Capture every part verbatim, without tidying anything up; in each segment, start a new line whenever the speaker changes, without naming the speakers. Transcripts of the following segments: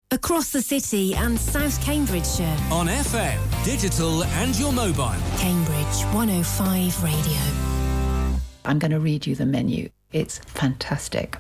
Across the city and South Cambridgeshire.
On F M, digital and your mobile.
Cambridge one oh five Radio.
I'm going to read you the menu. It's fantastic.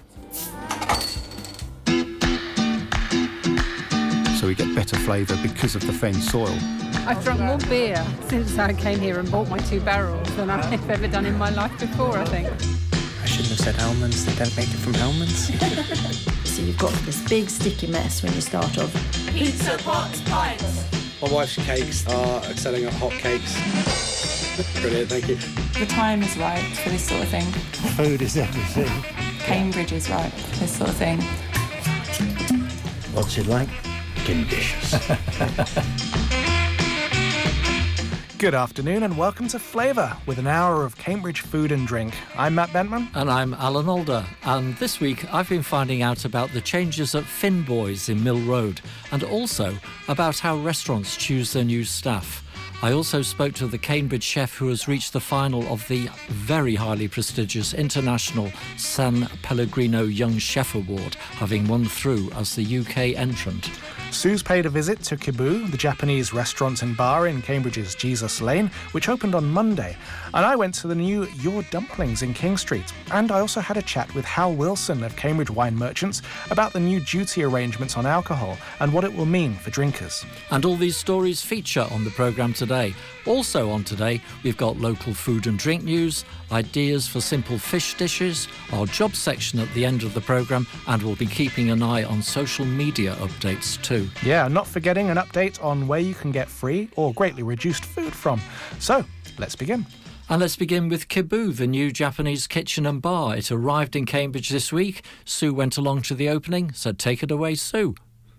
So we get better flavour because of the fen soil.
I've drunk more beer since I came here and bought my two barrels than I've ever done in my life before, I think.
I shouldn't have said almonds. They don't make it from almonds.
So you've got this big sticky mess when you start off.
Pizza, pots, pints.
My wife's cakes are selling at hot cakes. Brilliant, thank you.
The time is right for this sort of thing.
Food is everything.
Cambridge is right for this sort of thing.
What's it like? Delicious.
Good afternoon and welcome to Flavour, with an hour of Cambridge food and drink. I'm Matt Bentman.
And I'm Alan Alder. And this week I've been finding out about the changes at Finboys in Mill Road, and also about how restaurants choose their new staff. I also spoke to the Cambridge chef who has reached the final of the very highly prestigious International San Pellegrino Young Chef Award, having won through as the U K entrant.
Sue's paid a visit to Kibu, the Japanese restaurant and bar in Cambridge's Jesus Lane, which opened on Monday. And I went to the new Your Dumplings in King Street. And I also had a chat with Hal Wilson of Cambridge Wine Merchants about the new duty arrangements on alcohol and what it will mean for drinkers.
And all these stories feature on the programme today. Also on today, we've got local food and drink news, ideas for simple fish dishes, our job section at the end of the programme, and we'll be keeping an eye on social media updates too.
Yeah, not forgetting an update on where you can get free or greatly reduced food from. So, let's begin.
And let's begin with Kibu, the new Japanese kitchen and bar. It arrived in Cambridge this week. Sue went along to the opening, so take it away, Sue.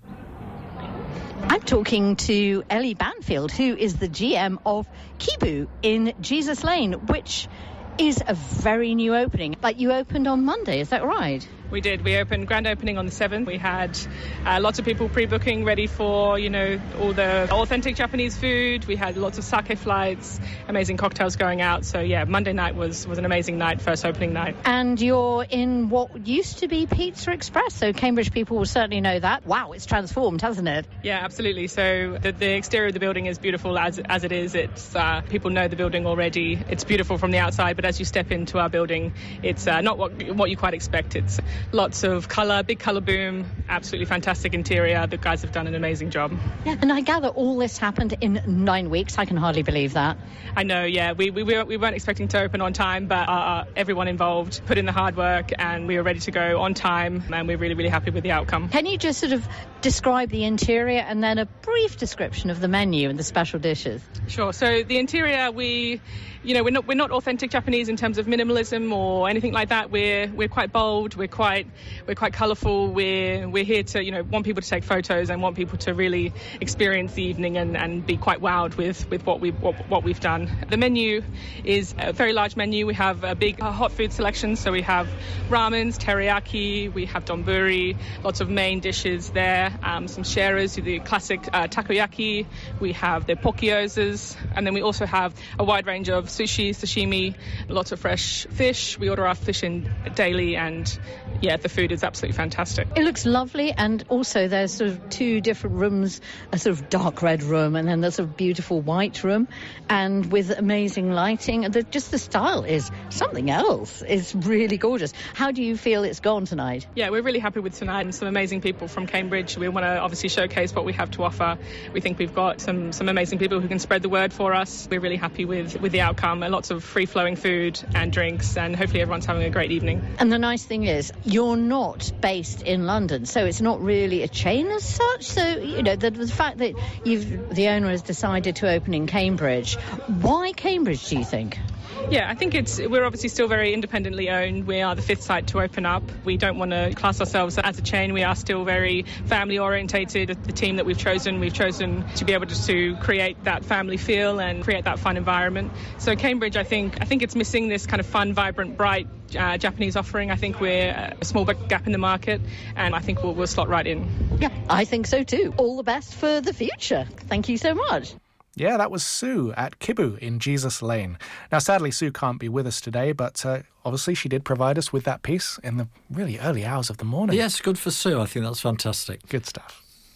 I'm talking to Ellie Banfield, who is the G M of Kibu in Jesus Lane, which is a very new opening. Like, you opened on Monday, is that right?
We did. We opened, grand opening on the seventh. We had uh, lots of people pre-booking, ready for, you know, all the authentic Japanese food. We had lots of sake flights, amazing cocktails going out. So, yeah, Monday night was, was an amazing night, first opening night.
And you're in what used to be Pizza Express, so Cambridge people will certainly know that. Wow, it's transformed, hasn't it?
Yeah, absolutely. So the, the exterior of the building is beautiful as, as it is. It's uh, people know the building already. It's beautiful from the outside, but as you step into our building, it's uh, not what, what you quite expect. It's lots of colour, big colour boom, absolutely fantastic interior. The guys have done an amazing job.
Yeah, and I gather all this happened in nine weeks. I can hardly believe that.
I know, yeah. We we, we weren't expecting to open on time, but uh, everyone involved put in the hard work and we were ready to go on time, and we're really, really happy with the outcome.
Can you just sort of describe the interior and then a brief description of the menu and the special dishes?
Sure. So the interior, we... You know, we're not we're not authentic Japanese in terms of minimalism or anything like that. We're we're quite bold. We're quite we're quite colourful. We're we're here to, you know, want people to take photos and want people to really experience the evening and, and be quite wowed with, with what we what, what we've done. The menu is a very large menu. We have a big uh, hot food selection. So we have ramens, teriyaki. We have donburi. Lots of main dishes there. Um, some sharers, the classic uh, takoyaki. We have the pokyozas, and then we also have a wide range of sushi, sashimi, lots of fresh fish. We order our fish in daily, and yeah, the food is absolutely fantastic.
It looks lovely, and also there's sort of two different rooms, a sort of dark red room and then there's a beautiful white room, and with amazing lighting. And the, just the style is something else. It's really gorgeous. How do you feel it's gone tonight?
Yeah, we're really happy with tonight, and some amazing people from Cambridge. We want to obviously showcase what we have to offer. We think we've got some some amazing people who can spread the word for us. We're really happy with, with the outcome. And lots of free-flowing food and drinks, and hopefully everyone's having a great evening.
And the nice thing is, you're not based in London, so it's not really a chain as such. So, you know, the, the fact that you've the owner has decided to open in Cambridge, why Cambridge, do you think?
Yeah, I think it's we're obviously still very independently owned. We are the fifth site to open up. We don't want to class ourselves as a chain. We are still very family orientated. The team that we've chosen, we've chosen to be able to, to create that family feel and create that fun environment. So Cambridge, I think I think it's missing this kind of fun, vibrant, bright uh, Japanese offering. I think we're a small gap in the market, and I think we'll, we'll slot right in.
Yeah, I think so too. All the best for the future. Thank you so much.
Yeah, that was Sue at Kibu in Jesus Lane. Now, sadly, Sue can't be with us today, but uh, obviously she did provide us with that piece in the really early hours of the morning.
Yes, good for Sue. I think that's fantastic.
Good stuff.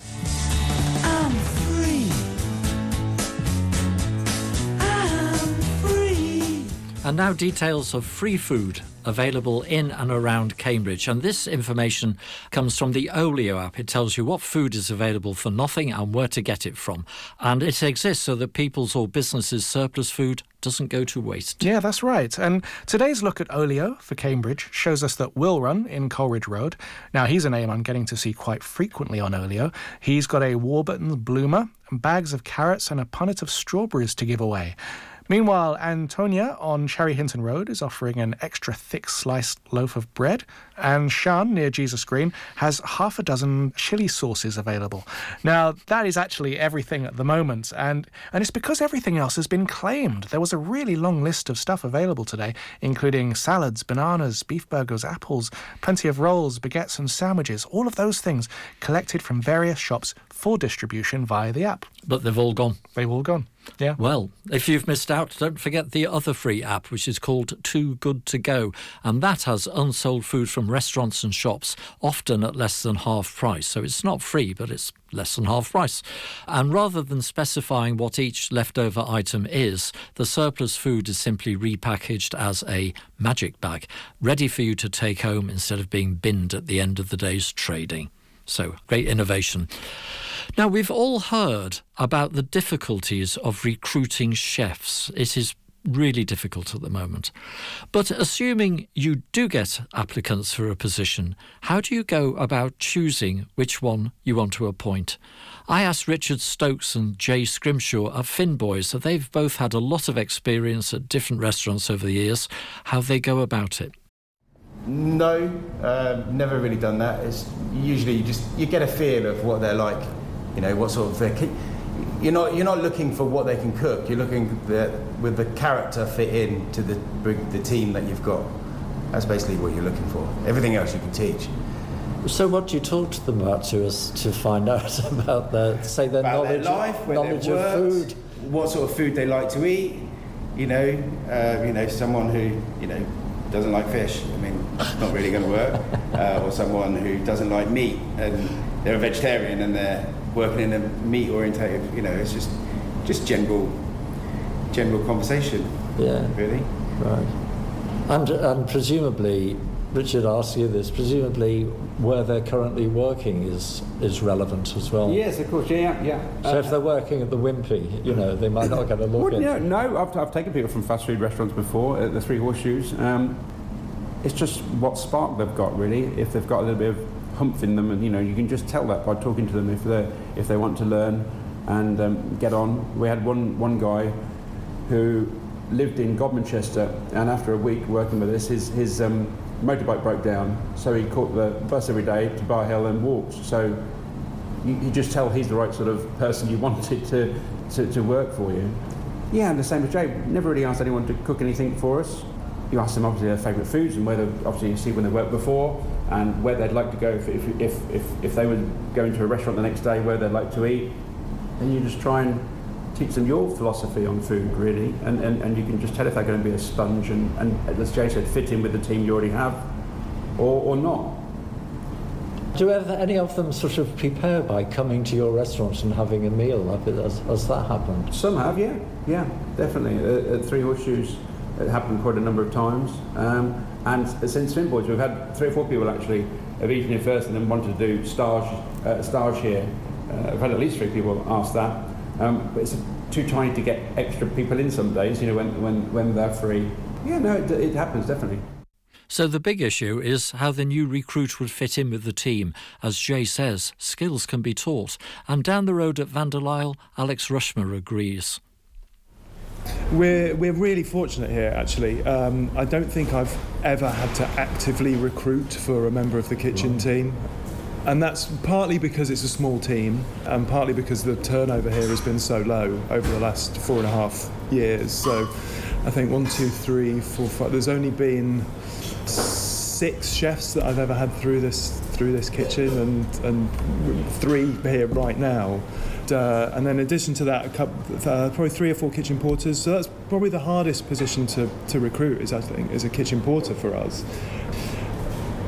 I'm free. I'm free.
And now details of free food available in and around Cambridge. And this information comes from the Olio app. It tells you what food is available for nothing and where to get it from. And it exists so that people's or businesses' surplus food doesn't go to waste.
Yeah, that's right. And today's look at Olio for Cambridge shows us that Will Run in Coleridge Road. Now, he's a name I'm getting to see quite frequently on Olio. He's got a Warburton bloomer, bags of carrots and a punnet of strawberries to give away. Meanwhile, Antonia on Cherry Hinton Road is offering an extra thick sliced loaf of bread, and Sean near Jesus Green has half a dozen chilli sauces available. Now, that is actually everything at the moment, and, and it's because everything else has been claimed. There was a really long list of stuff available today, including salads, bananas, beef burgers, apples, plenty of rolls, baguettes and sandwiches, all of those things collected from various shops for distribution via the app.
But they've all gone.
They've all gone. Yeah.
Well, if you've missed out, don't forget the other free app, which is called Too Good To Go. And that has unsold food from restaurants and shops, often at less than half price. So it's not free, but it's less than half price. And rather than specifying what each leftover item is, the surplus food is simply repackaged as a magic bag, ready for you to take home instead of being binned at the end of the day's trading. So, great innovation. Now, we've all heard about the difficulties of recruiting chefs. It is really difficult at the moment. But assuming you do get applicants for a position, how do you go about choosing which one you want to appoint? I asked Richard Stokes and Jay Scrimshaw at Finboys, so they've both had a lot of experience at different restaurants over the years, how they go about it.
No, um, never really done that. It's usually you just you get a feel of what they're like, you know, what sort of thing. You're not you're not looking for what they can cook. You're looking the, with the character fit in to the the team that you've got. That's basically what you're looking for. Everything else you can teach.
So what do you talk to them about to us to find out about their say their
about
knowledge,
their life, where
knowledge
they've
of
worked,
food,
what sort of food they like to eat? You know, uh, you know, someone who you know. doesn't like fish, I mean, it's not really going to work. Uh, or someone who doesn't like meat and they're a vegetarian and they're working in a meat orientated, you know, it's just just general general conversation.
Yeah.
Really.
Right. And and presumably, Richard asked you this, presumably where they're currently working is is relevant as well.
Yes, of course, yeah, yeah.
So
uh,
if they're working at the Wimpy, you know, they might not get a look
well,
in.
Yeah, no, I've, I've taken people from fast food restaurants before at the Three Horseshoes. Um, it's just what spark they've got, really. If they've got a little bit of humph in them, and you know, you can just tell that by talking to them if they if they want to learn and um, get on. We had one one guy who lived in Godmanchester, and after a week working with us, his his um, motorbike broke down, so he caught the bus every day to Bar Hill and walked. So you, you just tell he's the right sort of person you wanted to, to, to work for you. Yeah, and the same with Jay. Never really asked anyone to cook anything for us. You ask them obviously their favourite foods and whether obviously you see when they worked before and where they'd like to go if if, if, if if they were going to a restaurant the next day, where they'd like to eat. And you just try and teach them your philosophy on food, really, and, and, and you can just tell if they're going to be a sponge and, and, as Jay said, fit in with the team you already have, or, or not.
Do ever, any of them sort of prepare by coming to your restaurant and having a meal? Has, has that happened?
Some have, yeah, yeah, definitely. At, at Three Horseshoes, it happened quite a number of times. Um, and since Finboys, we've had three or four people actually have eaten here first and then wanted to do stage, uh, stage here. Uh, I've had at least three people ask that. Um, but it's too tiny to get extra people in some days, you know, when, when, when they're free. Yeah, no, it, it happens, definitely.
So the big issue is how the new recruit would fit in with the team. As Jay says, skills can be taught. And down the road at Vanderlyle, Alex Rushmer agrees.
We're, we're really fortunate here, actually. Um, I don't think I've ever had to actively recruit for a member of the kitchen team. And that's partly because it's a small team and partly because the turnover here has been so low over the last four and a half years. So I think one, two, three, four, five, there's only been six chefs that I've ever had through this through this kitchen, and, and three here right now. Uh, and then in addition to that, a couple, uh, probably three or four kitchen porters. So that's probably the hardest position to, to recruit, is I think, is a kitchen porter for us.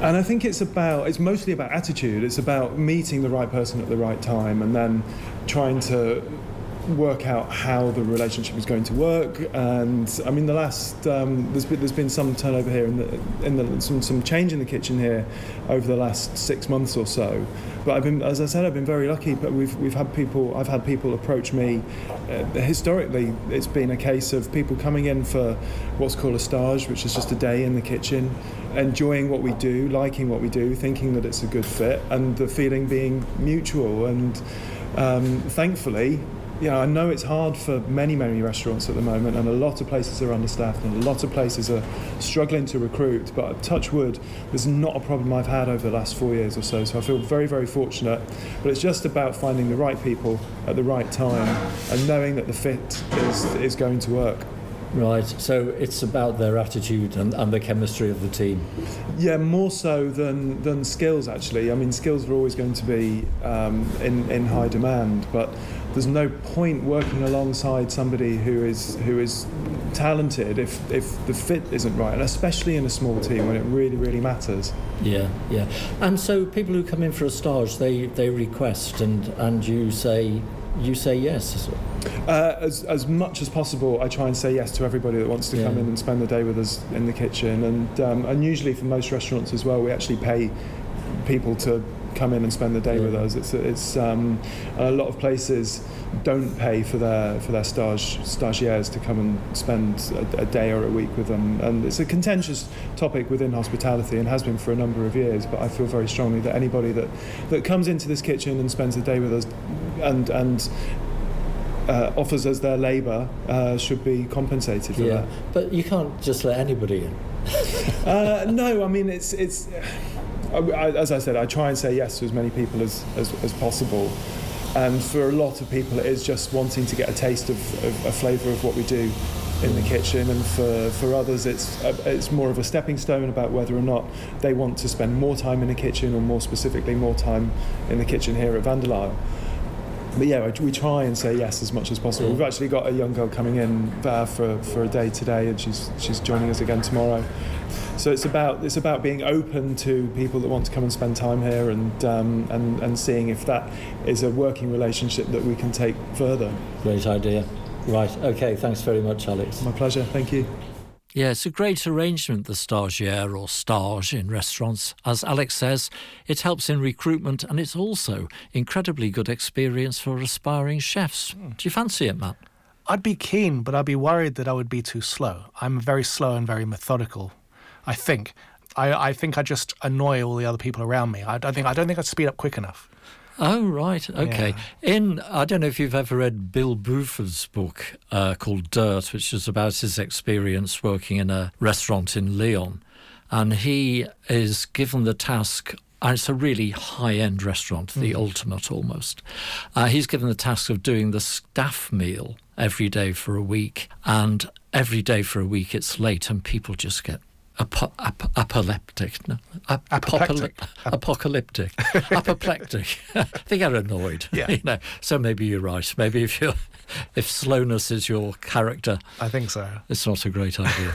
And I think it's about, it's mostly about attitude. It's about meeting the right person at the right time and then trying to work out how the relationship is going to work. And I mean, the last um, there's been there's been some turnover here in the in the some some change in the kitchen here over the last six months or so. But I've been, as I said, I've been very lucky. But we've we've had people I've had people approach me. Uh, historically, it's been a case of people coming in for what's called a stage, which is just a day in the kitchen, enjoying what we do, liking what we do, thinking that it's a good fit, and the feeling being mutual. And um, thankfully. Yeah, I know it's hard for many, many restaurants at the moment, and a lot of places are understaffed and a lot of places are struggling to recruit, but touch wood, there's not a problem I've had over the last four years or so, so I feel very, very fortunate. But it's just about finding the right people at the right time and knowing that the fit is, is going to work.
Right, so it's about their attitude and, and the chemistry of the team.
Yeah, more so than than skills, actually. I mean, skills are always going to be um, in, in high demand, but there's no point working alongside somebody who is who is talented if, if the fit isn't right, and especially in a small team when it really, really matters.
Yeah, yeah. And so people who come in for a stage, they, they request and, and you say... You say yes?
Uh, as, as much as possible, I try and say yes to everybody that wants to yeah. come in and spend the day with us in the kitchen. And um, and usually for most restaurants as well, we actually pay people to come in and spend the day yeah. with us. It's it's um, a lot of places don't pay for their for their stage stagiaires to come and spend a, a day or a week with them. And it's a contentious topic within hospitality and has been for a number of years. But I feel very strongly that anybody that, that comes into this kitchen and spends a day with us and and uh, offers us their labour uh, should be compensated for
yeah.
that.
But you can't just let anybody in.
uh, no, I mean it's it's. I, I, as I said, I try and say yes to as many people as, as, as possible. And for a lot of people, it is just wanting to get a taste of, of a flavour of what we do in the kitchen. And for, for others, it's a, it's more of a stepping stone about whether or not they want to spend more time in the kitchen, or more specifically, more time in the kitchen here at Vanderlyle. But yeah, we try and say yes as much as possible. We've actually got a young girl coming in uh, for for a day today, and she's she's joining us again tomorrow. So it's about it's about being open to people that want to come and spend time here, and um, and and seeing if that is a working relationship that we can take further.
Great idea. Right. Okay. Thanks very much, Alex.
My pleasure. Thank you.
Yeah, it's a great arrangement, the stagiaire or stage in restaurants. As Alex says, it helps in recruitment, and it's also incredibly good experience for aspiring chefs. Mm. Do you fancy it, Matt?
I'd be keen, but I'd be worried that I would be too slow. I'm very slow and very methodical, I think. I, I think I just annoy all the other people around me. I don't think I don't think I'd speed up quick enough.
Oh, right, OK. Yeah. In, I don't know if you've ever read Bill Bruford's book uh, called Dirt, which is about his experience working in a restaurant in Lyon. And he is given the task, and it's a really high-end restaurant, the mm. ultimate almost. Uh, he's given the task of doing the staff meal every day for a week. And every day for a week it's late and people just get Apo- ap- apoplectic, no, ap-
apoplectic,
apoplectic, apocalyptic, apoplectic. They get annoyed.
Yeah.
You know. So maybe you're right. Maybe if you if slowness is your character,
I think so.
It's not a great idea.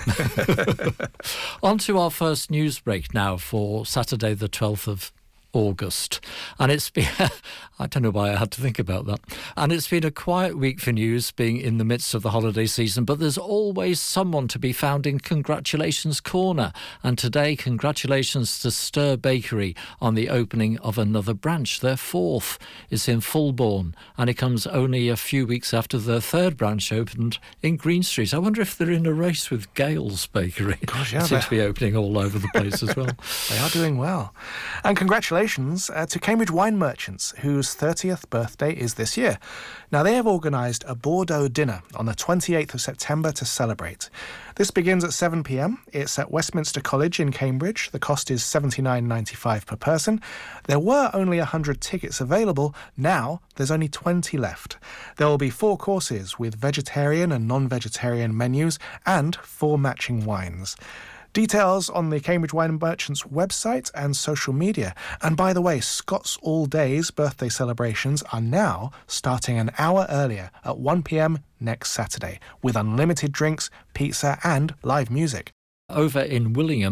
On to our first news break now for Saturday, the twelfth of August. And it's been, I don't know why I had to think about that. And it's been a quiet week for news, being in the midst of the holiday season, but there's always someone to be found in Congratulations Corner. And today, congratulations to Stir Bakery on the opening of another branch. Their fourth is in Fulbourn, and it comes only a few weeks after their third branch opened in Green Street. I wonder if they're in a race with Gale's Bakery.
Gosh, yeah,
they seem to be opening all over the place as well.
They are doing well. And congratulations Uh, to Cambridge Wine Merchants, whose thirtieth birthday is this year. Now, they have organised a Bordeaux dinner on the twenty-eighth of September to celebrate. This begins at seven p m. It's at Westminster College in Cambridge. The cost is seventy-nine ninety-five per person. There were only one hundred tickets available. Now, there's only twenty left. There will be four courses with vegetarian and non-vegetarian menus and four matching wines. Details on the Cambridge Wine Merchants website and social media. And by the way, Scots All Days birthday celebrations are now starting an hour earlier at one p m next Saturday, with unlimited drinks, pizza and live music.
Over in Willingham,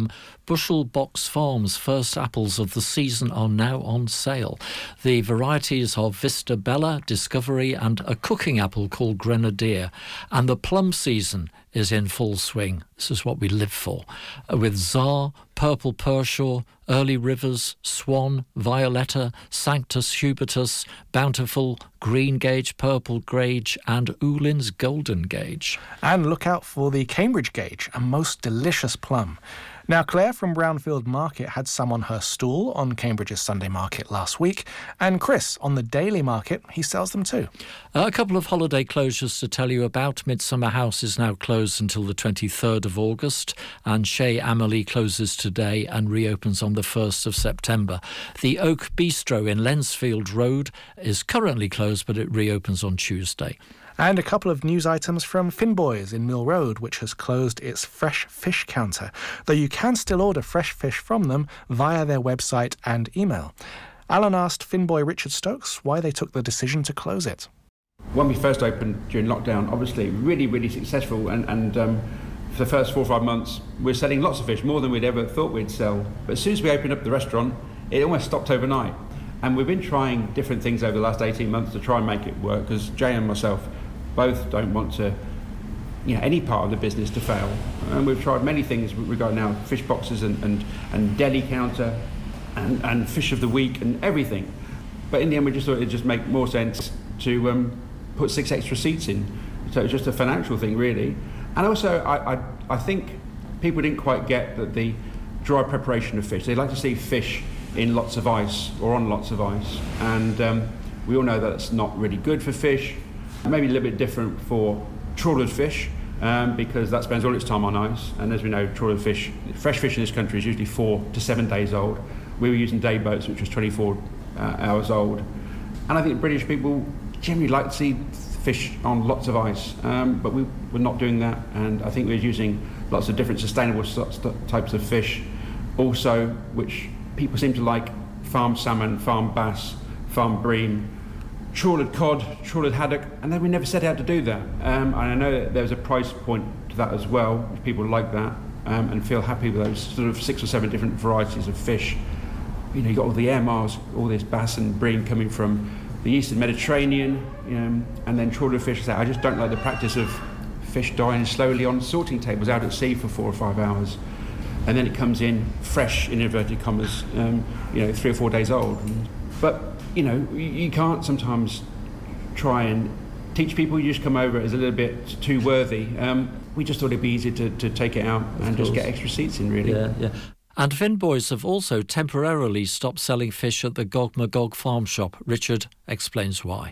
Bushel Box Farms' first apples of the season are now on sale. The varieties are Vista Bella, Discovery and a cooking apple called Grenadier. And the plum season is in full swing. This is what we live for. With Tsar, Purple Pershaw, Early Rivers, Swan, Violetta, Sanctus Hubertus, Bountiful, Green Gage, Purple Gage and Ulin's Golden Gage.
And look out for the Cambridge Gage, a most delicious plum. Now, Claire from Brownfield Market had some on her stall on Cambridge's Sunday Market last week, and Chris on the Daily Market, he sells them too.
A couple of holiday closures to tell you about. Midsummer House is now closed until the twenty-third of August, and Chez Amélie closes today and reopens on the first of September. The Oak Bistro in Lensfield Road is currently closed, but it reopens on Tuesday.
And a couple of news items from Finboys in Mill Road, which has closed its fresh fish counter, though you can still order fresh fish from them via their website and email. Alan asked Finboy Richard Stokes why they took the decision to close it.
When we first opened during lockdown, obviously really, really successful, and, and um, for the first four or five months we were selling lots of fish, more than we'd ever thought we'd sell. But as soon as we opened up the restaurant, it almost stopped overnight. And we've been trying different things over the last eighteen months to try and make it work, because Jay and myself both don't want to, you know, any part of the business to fail. And we've tried many things regarding now fish boxes and, and, and deli counter and, and fish of the week and everything. But in the end, we just thought it'd just make more sense to um, put six extra seats in. So it's just a financial thing, really. And also, I, I, I think people didn't quite get that the dry preparation of fish. They like to see fish in lots of ice or on lots of ice. And um, we all know that it's not really good for fish. Maybe a little bit different for trawlered fish, um, because that spends all its time on ice. And as we know, trawlered fish, fresh fish in this country is usually four to seven days old. We were using day boats, which was twenty-four uh, hours old. And I think British people generally like to see fish on lots of ice, um, but we were not doing that. And I think we were using lots of different sustainable types of fish also, which people seem to like: farmed salmon, farmed bass, farmed bream, trawlered cod, trawlered haddock, and then we never set out to do that. Um, and I know that there was a price point to that as well, which people like that um, and feel happy with those sort of six or seven different varieties of fish. You know, you got all the air miles, all this bass and bream coming from the eastern Mediterranean, you know, and then trawlered fish. I just don't like the practice of fish dying slowly on sorting tables out at sea for four or five hours. And then it comes in fresh, in inverted commas, um, you know, three or four days old. But you know, you can't sometimes try and teach people. You just come over as a little bit too worthy. Um, we just thought it'd be easier to, to take it out of and course. Just get extra seats in, really.
Yeah, yeah. And Finboys have also temporarily stopped selling fish at the Gog Magog farm shop. Richard explains why.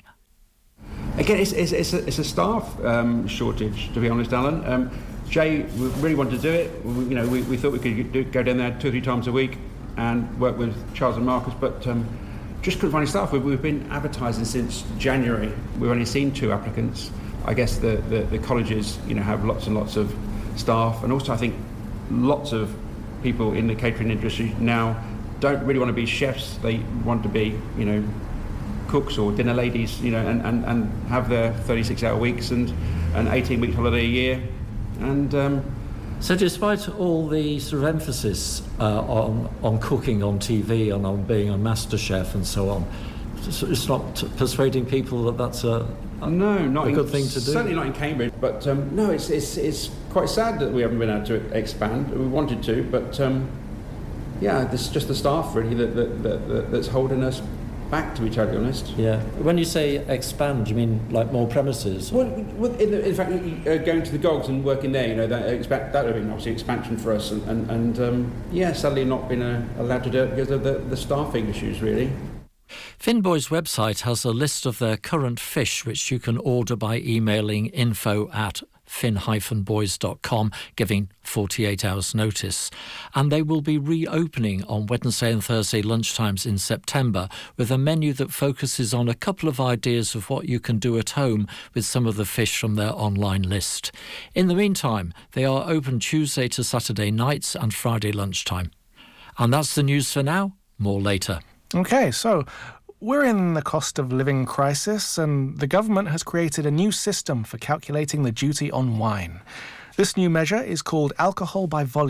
Again, it's, it's, it's, a, it's a staff um, shortage, to be honest, Alan. Um, Jay really wanted to do it. We, you know, we, we thought we could do, go down there two or three times a week and work with Charles and Marcus, but um, just couldn't find any staff. We've, we've been advertising since January. We've only seen two applicants. I guess the, the, the colleges, you know, have lots and lots of staff, and also I think lots of people in the catering industry now don't really want to be chefs. They want to be, you know, cooks or dinner ladies, you know, and, and, and have their thirty-six hour weeks and an eighteen week holiday a year. And um,
so despite all the sort of emphasis uh, on, on cooking on T V and on being a master chef and so on, it's not persuading people that that's a, a,
no, not
a
in,
good thing to do?
Certainly not in Cambridge, but um, no, it's, it's, it's quite sad that we haven't been able to expand. We wanted to, but um, yeah, this is just the staff really that, that, that, that that's holding us back, to be totally honest.
Yeah. When you say expand, you mean like more premises?
Well, well in, the, in fact, uh, going to the Gogs and working there, you know, that, expect, that would have been obviously expansion for us, and, and, and um, yeah, sadly not been uh, allowed to do it because of the, the staffing issues, really.
Finboy's website has a list of their current fish, which you can order by emailing info at fin dash boys dot com, giving forty-eight hours notice. And they will be reopening on Wednesday and Thursday lunchtimes in September with a menu that focuses on a couple of ideas of what you can do at home with some of the fish from their online list. In the meantime, they are open Tuesday to Saturday nights and Friday lunchtime. And that's the news for now. More later.
OK, so we're in the cost of living crisis, and the government has created a new system for calculating the duty on wine. This new measure is called alcohol by volume.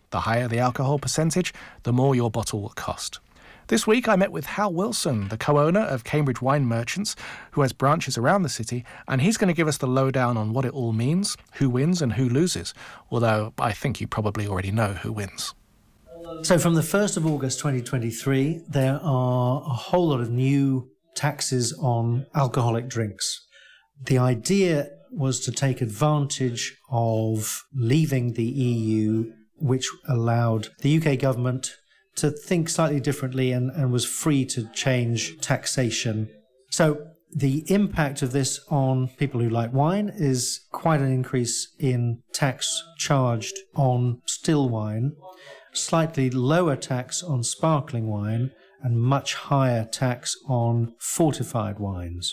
The higher the alcohol percentage, the more your bottle will cost. This week I met with Hal Wilson, the co-owner of Cambridge Wine Merchants, who has branches around the city, and he's going to give us the lowdown on what it all means, who wins and who loses, although I think you probably already know who wins.
So from the first of August twenty twenty-three, there are a whole lot of new taxes on alcoholic drinks. The idea was to take advantage of leaving the E U, which allowed the U K government to think slightly differently and, and was free to change taxation. So the impact of this on people who like wine is quite an increase in tax charged on still wine, slightly lower tax on sparkling wine, and much higher tax on fortified wines.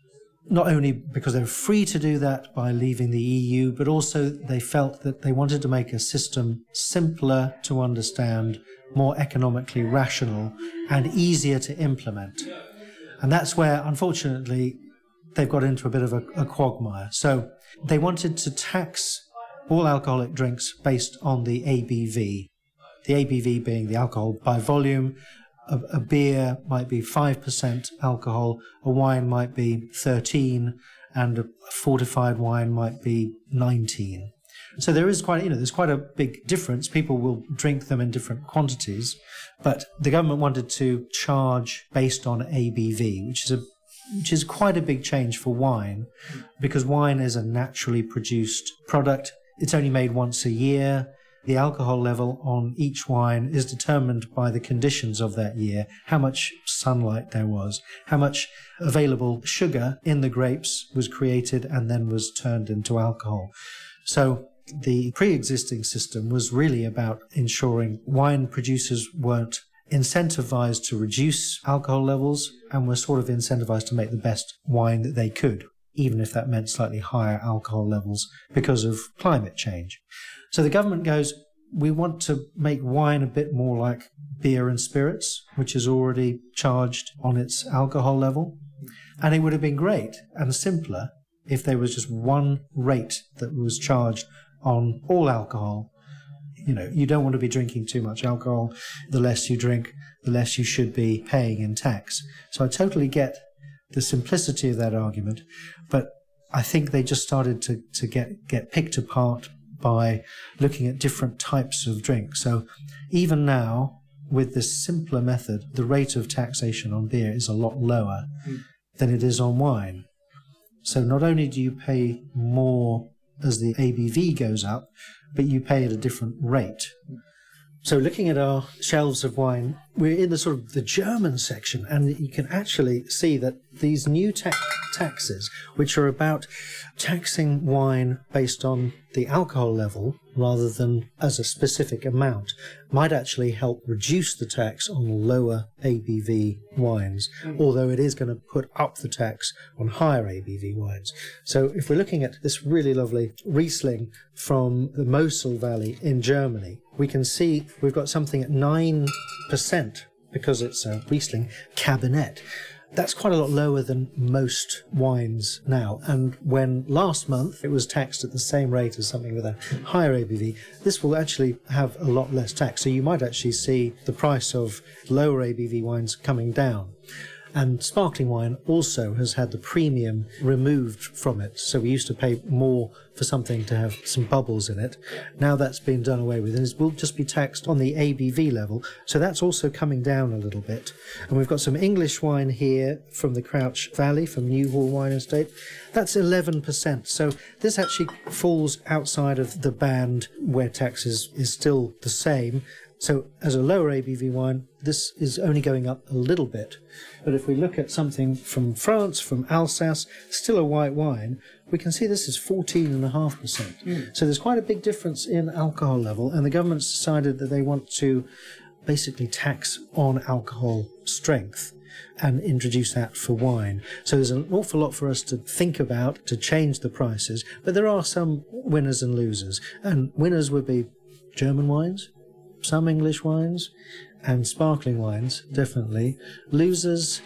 Not only because they were free to do that by leaving the E U, but also they felt that they wanted to make a system simpler to understand, more economically rational, and easier to implement. And that's where, unfortunately, they've got into a bit of a, a quagmire. So they wanted to tax all alcoholic drinks based on the A B V. The A B V being the alcohol by volume. A, a beer might be five percent alcohol, a wine might be thirteen, and a fortified wine might be nineteen. So there is quite, you know, there's quite a big difference. People will drink them in different quantities, but the government wanted to charge based on A B V, which is a which is quite a big change for wine, because wine is a naturally produced product. It's only made once a year. The alcohol level on each wine is determined by the conditions of that year, how much sunlight there was, how much available sugar in the grapes was created and then was turned into alcohol. So the pre-existing system was really about ensuring wine producers weren't incentivized to reduce alcohol levels and were sort of incentivized to make the best wine that they could, even if that meant slightly higher alcohol levels because of climate change. So the government goes, we want to make wine a bit more like beer and spirits, which is already charged on its alcohol level. And it would have been great and simpler if there was just one rate that was charged on all alcohol. You know, you don't want to be drinking too much alcohol. The less you drink, the less you should be paying in tax. So I totally get the simplicity of that argument, but I think they just started to, to get, get picked apart by looking at different types of drink. So even now, with this simpler method, the rate of taxation on beer is a lot lower mm. than it is on wine. So not only do you pay more as the A B V goes up, but you pay at a different rate. So looking at our shelves of wine, we're in the sort of the German section, and you can actually see that these new ta- taxes, which are about taxing wine based on the alcohol level rather than as a specific amount, might actually help reduce the tax on lower A B V wines, mm. although it is going to put up the tax on higher A B V wines. So if we're looking at this really lovely Riesling from the Mosel Valley in Germany, we can see we've got something at nine percent because it's a Riesling Cabernet. That's quite a lot lower than most wines now. And when last month it was taxed at the same rate as something with a higher A B V, this will actually have a lot less tax. So you might actually see the price of lower A B V wines coming down. And sparkling wine also has had the premium removed from it. So we used to pay more for something to have some bubbles in it. Now that's been done away with, and it will just be taxed on the A B V level. So that's also coming down a little bit. And we've got some English wine here from the Crouch Valley, from Newhall Wine Estate. That's eleven percent. So this actually falls outside of the band where tax is, is still the same. So as a lower A B V wine, this is only going up a little bit. But if we look at something from France, from Alsace, still a white wine, we can see this is fourteen point five percent. Mm. So there's quite a big difference in alcohol level, and the government's decided that they want to basically tax on alcohol strength and introduce that for wine. So there's an awful lot for us to think about to change the prices, but there are some winners and losers. And winners would be German wines, some English wines, and sparkling wines, definitely. Losers,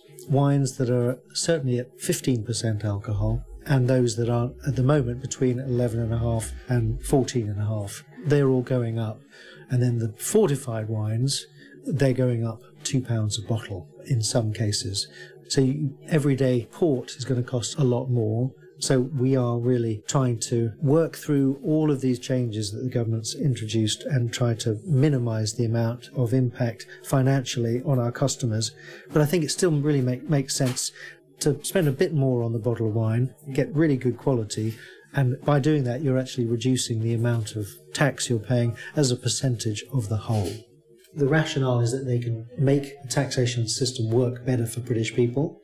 wines that are certainly at fifteen percent alcohol, and those that are at the moment between eleven point five and fourteen point five. they're all going up. And then the fortified wines, they're going up two pounds a bottle in some cases. So you, everyday port is going to cost a lot more. So we are really trying to work through all of these changes that the government's introduced and try to minimise the amount of impact financially on our customers. But I think it still really make, makes sense to spend a bit more on the bottle of wine, get really good quality, and by doing that you're actually reducing the amount of tax you're paying as a percentage of the whole. The rationale is that they can make the taxation system work better for British people.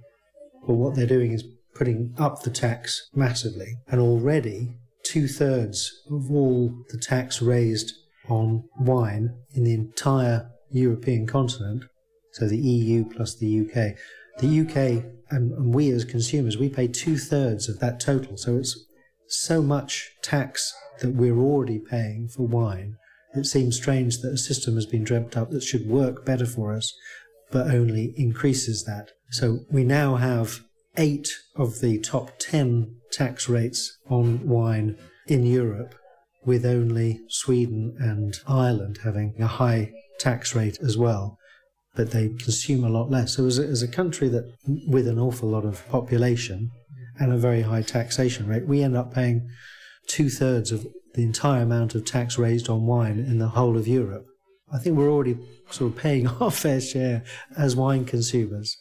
But what they're doing is putting up the tax massively, and already two-thirds of all the tax raised on wine in the entire European continent, so the E U plus the U K, the U K and, and we as consumers, we pay two-thirds of that total. So it's so much tax that we're already paying for wine. It seems strange that a system has been dreamt up that should work better for us, but only increases that. So we now have eight of the top ten tax rates on wine in Europe, with only Sweden and Ireland having a high tax rate as well, but they consume a lot less. So as a, as a country that with an awful lot of population and a very high taxation rate, we end up paying two-thirds of the entire amount of tax raised on wine in the whole of Europe. I think we're already sort of paying our fair share as wine consumers.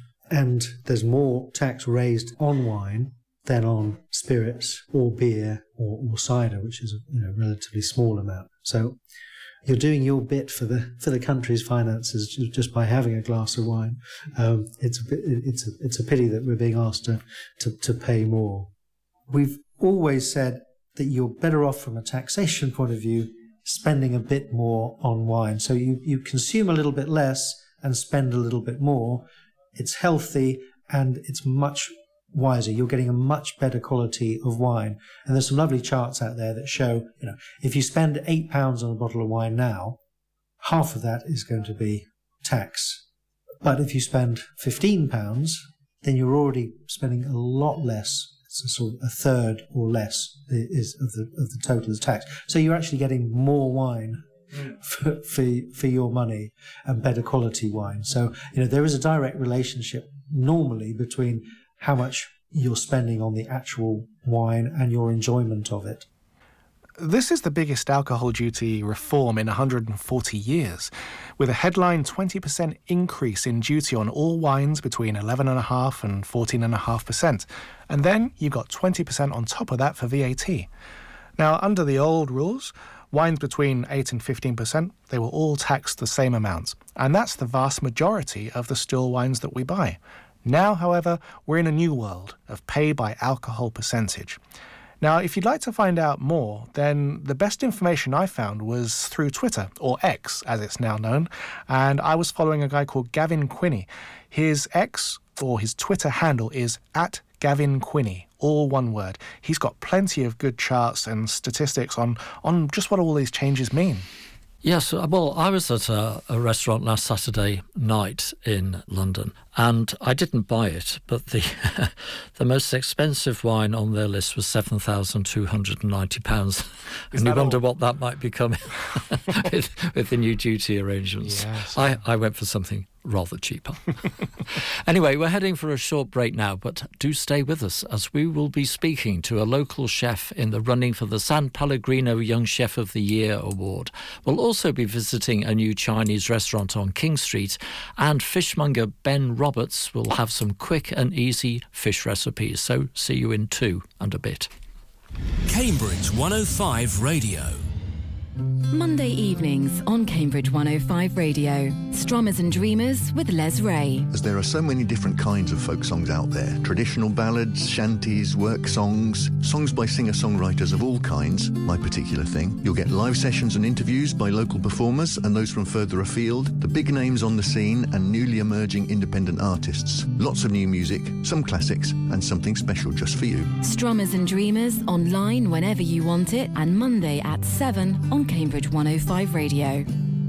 And there's more tax raised on wine than on spirits or beer or, or cider, which is a you know, relatively small amount. So you're doing your bit for the for the country's finances just by having a glass of wine. Um, it's a it's a it's a pity that we're being asked to, to to pay more. We've always said that you're better off from a taxation point of view spending a bit more on wine. So you you consume a little bit less and spend a little bit more. It's healthy and it's much wiser. You're getting a much better quality of wine. And there's some lovely charts out there that show, you know, if you spend eight pounds on a bottle of wine now, half of that is going to be tax. But if you spend fifteen pounds, then you're already spending a lot less. It's a sort of a third or less is of the of the total is tax. So you're actually getting more wine For, for for your money and better quality wine. So, you know, there is a direct relationship normally between how much you're spending on the actual wine and your enjoyment of it.
This is the biggest alcohol duty reform in one hundred forty years, with a headline twenty percent increase in duty on all wines between eleven point five and fourteen point five percent. And then you've got twenty percent on top of that for V A T. Now, under the old rules, wines between eight and fifteen percent, they were all taxed the same amount. And that's the vast majority of the still wines that we buy. Now, however, we're in a new world of pay by alcohol percentage. Now, if you'd like to find out more, then the best information I found was through Twitter, or X as it's now known, and I was following a guy called Gavin Quinney. His X, or his Twitter handle, is at Gavin Quinney, all one word. He's got plenty of good charts and statistics on, on just what all these changes mean.
Yes, well, I was at a, a restaurant last Saturday night in London, and I didn't buy it, but the the most expensive wine on their list was seven thousand two hundred ninety pounds. And you wonder all? what that might become with, with the new duty arrangements.
Yes.
I, I went for something rather cheaper. Anyway, we're heading for a short break now, but do stay with us as we will be speaking to a local chef in the running for the San Pellegrino Young Chef of the Year award. We'll also be visiting a new Chinese restaurant on King Street, and fishmonger Ben Roberts will have some quick and easy fish recipes. So see you in two and a bit.
Cambridge one oh five Radio.
Monday evenings on Cambridge one oh five Radio. Strummers and Dreamers with Les Ray.
As there are so many different kinds of folk songs out there, traditional ballads, shanties, work songs, songs by singer-songwriters of all kinds, my particular thing. You'll get live sessions and interviews by local performers and those from further afield, the big names on the scene and newly emerging independent artists. Lots of new music, some classics and something special just for you.
Strummers and Dreamers online whenever you want it, and Monday at seven on Cambridge one oh five Radio.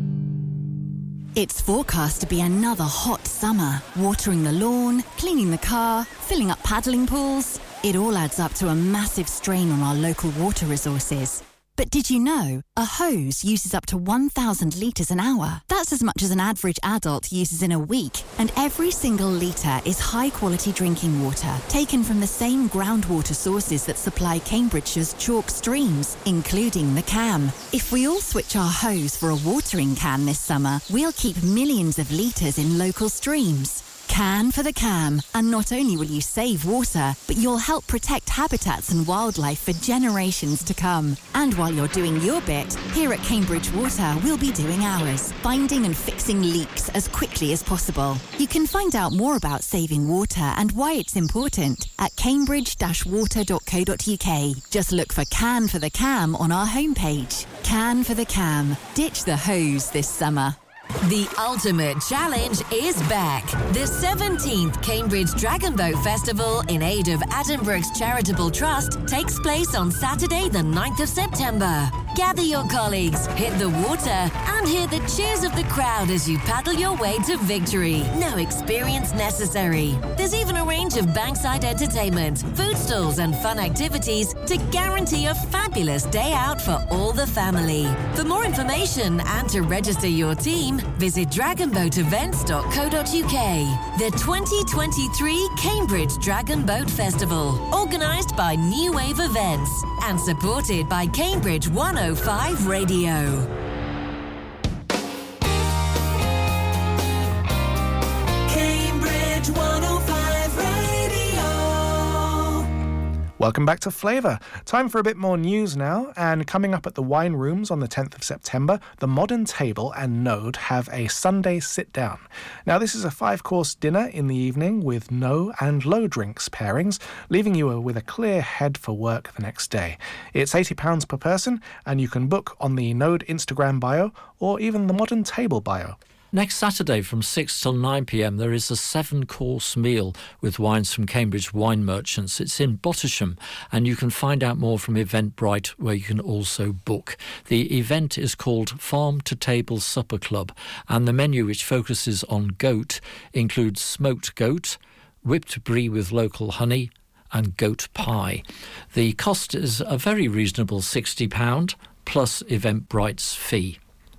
It's forecast to be another hot summer. Watering the lawn, cleaning the car, filling up paddling pools. It all adds up to a massive strain on our local water resources. But did you know a hose uses up to one thousand litres an hour? That's as much as an average adult uses in a week. And every single litre is high-quality drinking water, taken from the same groundwater sources that supply Cambridgeshire's chalk streams, including the Cam. If we all switch our hose for a watering can this summer, we'll keep millions of litres in local streams. Can for the Cam. And not only will you save water, but you'll help protect habitats and wildlife for generations to come. And while you're doing your bit, here at Cambridge Water, we'll be doing ours, finding and fixing leaks as quickly as possible. You can find out more about saving water and why it's important at cambridge dash water dot co dot uk. Just look for Can for the Cam on our homepage. Can for the Cam. Ditch the hose this summer.
The ultimate challenge is back. The seventeenth Cambridge Dragon Boat Festival in aid of Addenbrookes Charitable Trust takes place on Saturday the ninth of September. Gather your colleagues, hit the water and hear the cheers of the crowd as you paddle your way to victory. No experience necessary. There's even a range of bankside entertainment, food stalls and fun activities to guarantee a fabulous day out for all the family. For more information and to register your team, visit dragon boat events dot co dot uk. The twenty twenty-three Cambridge Dragon Boat Festival, organised by New Wave Events and supported by Cambridge one oh five Radio.
Cambridge one oh five Radio.
Welcome back to Flavour. Time for a bit more news now, and coming up at the Wine Rooms on the tenth of September, the Modern Table and Node have a Sunday sit-down. Now, this is a five-course dinner in the evening with no and low drinks pairings, leaving you with a clear head for work the next day. It's eighty pounds per person, and you can book on the Node Instagram bio or even the Modern Table bio.
Next Saturday from six till nine p m there is a seven-course meal with wines from Cambridge Wine Merchants. It's in Bottisham, and you can find out more from Eventbrite, where you can also book. The event is called Farm to Table Supper Club, and the menu, which focuses on goat, includes smoked goat, whipped brie with local honey, and goat pie. The cost is a very reasonable sixty pounds, plus Eventbrite's fee.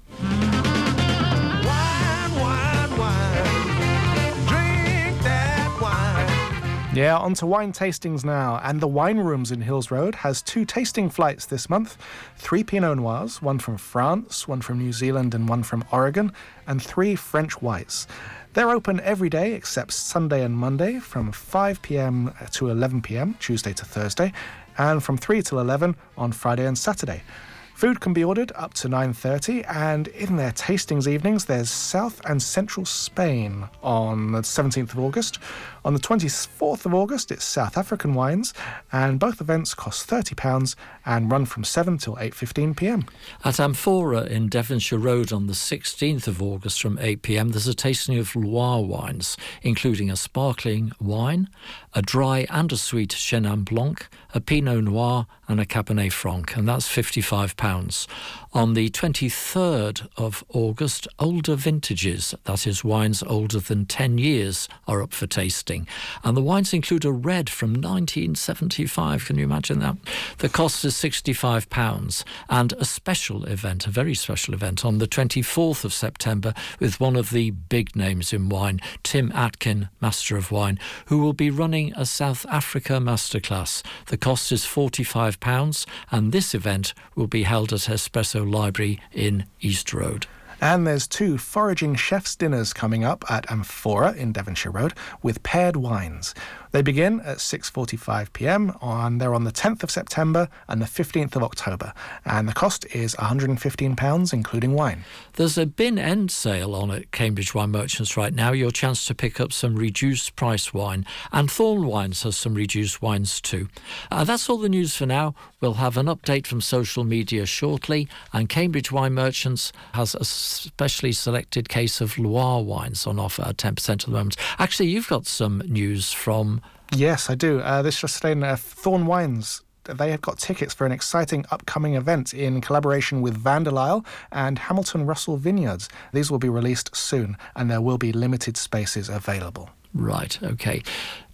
Yeah, on to wine tastings now. And the Wine Rooms in Hills Road has two tasting flights this month. Three Pinot Noirs, one from France, one from New Zealand and one from Oregon, and three French whites. They're open every day except Sunday and Monday from five p m to eleven p m, Tuesday to Thursday, and from three till eleven on Friday and Saturday. Food can be ordered up to nine thirty, and in their tastings evenings, there's South and Central Spain on the seventeenth of August. On the twenty-fourth of August, it's South African wines, and both events cost thirty pounds and run from seven till eight fifteen p m.
At Amphora in Devonshire Road on the sixteenth of August from eight p m, there's a tasting of Loire wines, including a sparkling wine, a dry and a sweet Chenin Blanc, a Pinot Noir and a Cabernet Franc, and that's fifty-five pounds. On the twenty-third of August, older vintages, that is wines older than ten years, are up for tasting. And the wines include a red from nineteen seventy-five. Can you imagine that? The cost is sixty-five pounds. And a special event, a very special event, on the twenty-fourth of September with one of the big names in wine, Tim Atkin, Master of Wine, who will be running a South Africa masterclass. The cost is forty-five pounds, and this event will be held at Espresso Library in East Road.
And there's two foraging chef's dinners coming up at Amphora in Devonshire Road with paired wines. They begin at six forty-five p m on they're on the tenth of September and the fifteenth of October, and the cost is one hundred fifteen pounds including wine.
There's a bin end sale on at Cambridge Wine Merchants right now, your chance to pick up some reduced price wine, and Thorn Wines has some reduced wines too. Uh, that's all the news for now. We'll have an update from social media shortly, and Cambridge Wine Merchants has a specially selected case of Loire wines on offer at ten percent at the moment. Actually, you've got some news from...
Yes, I do. Uh, this just saying uh, Thorn Wines, they have got tickets for an exciting upcoming event in collaboration with Van der Lyle and Hamilton Russell Vineyards. These will be released soon, and there will be limited spaces available.
Right, OK.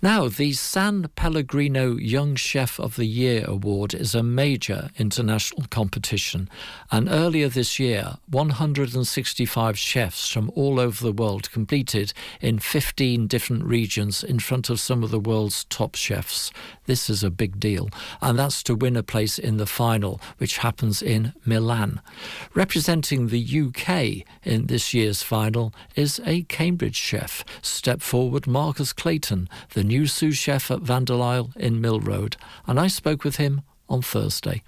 Now, the San Pellegrino Young Chef of the Year Award is a major international competition, and earlier this year, one hundred sixty-five chefs from all over the world competed in fifteen different regions in front of some of the world's top chefs. This is a big deal, and that's to win a place in the final, which happens in Milan. Representing the U K in this year's final is a Cambridge chef. Step forward, Marcus Clayton, the new sous chef at Van der Lyle in Mill Road, and I spoke with him on Thursday.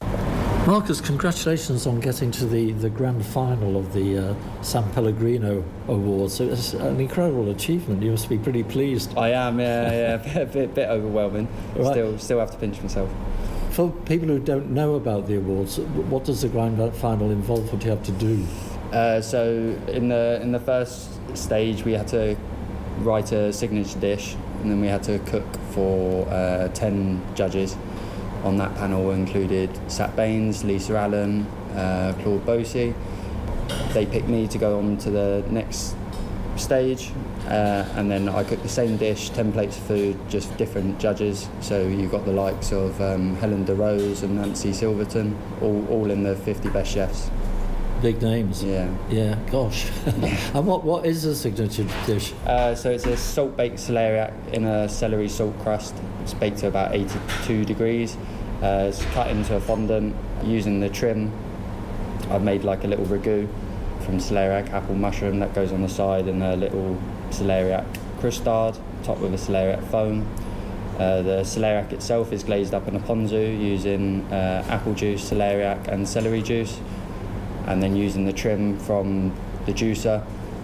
Marcus, congratulations on getting to the, the grand final of the uh, San Pellegrino Awards. So it's an incredible achievement. You must be pretty pleased.
I am, yeah, yeah, a bit, bit overwhelming. Right. Still, still have to pinch myself.
For people who don't know about the awards, what does the grand final involve? What do you have to do?
Uh, so in the in the first stage, we had to write a signature dish, and then we had to cook for uh, ten judges. On that panel included Sat Baines, Lisa Allen, uh, Claude Bosi. They picked me to go on to the next stage, uh, and then I cooked the same dish, ten plates of food, just different judges. So you got the likes of um, Helen DeRose and Nancy Silverton, all, all in the fifty best chefs.
Big names.
Yeah.
Yeah, gosh. And what, what is a signature dish?
Uh, so it's a salt-baked celeriac in a celery salt crust. It's baked to about eighty-two degrees. Uh, it's cut into a fondant. Using the trim, I've made like a little ragu from celeriac, apple mushroom that goes on the side, and a little celeriac crustard topped with a celeriac foam. Uh, the celeriac itself is glazed up in a ponzu using uh, apple juice, celeriac and celery juice. And then using the trim from the juicer,